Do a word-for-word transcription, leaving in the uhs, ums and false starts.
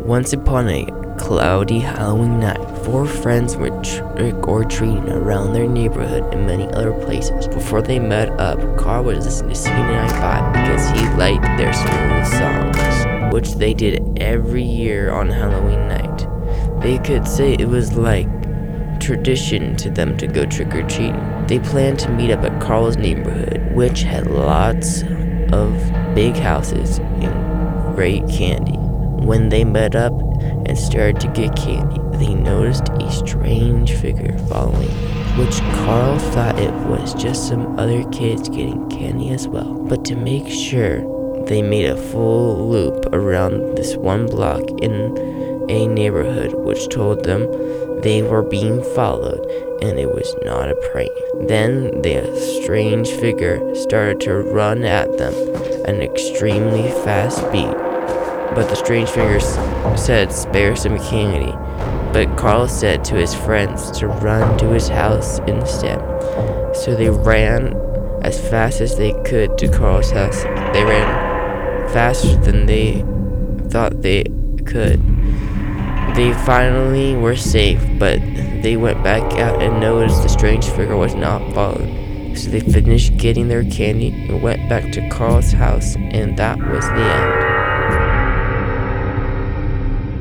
Once upon a cloudy Halloween night, four friends were trick-or-treating around their neighborhood and many other places. Before they met up, Carl was listening to C ninety-five because he liked their smooth songs, which they did every year on Halloween night. They could say it was like tradition to them to go trick-or-treating. They planned to meet up at Carl's neighborhood, which had lots of big houses and great candy. When they met up and started to get candy, they noticed a strange figure following them, which Carl thought it was just some other kids getting candy as well. But to make sure, they made a full loop around this one block in a neighborhood, which told them they were being followed and it was not a prank. Then the strange figure started to run at them at an extremely fast speed. But the strange figure said spare some candy. But Carl said to his friends to run to his house instead. So they ran as fast as they could to Carl's house. They ran faster than they thought they could. They finally were safe, but they went back out and noticed the strange figure was not followed. So they finished getting their candy and went back to Carl's house, and that was the end.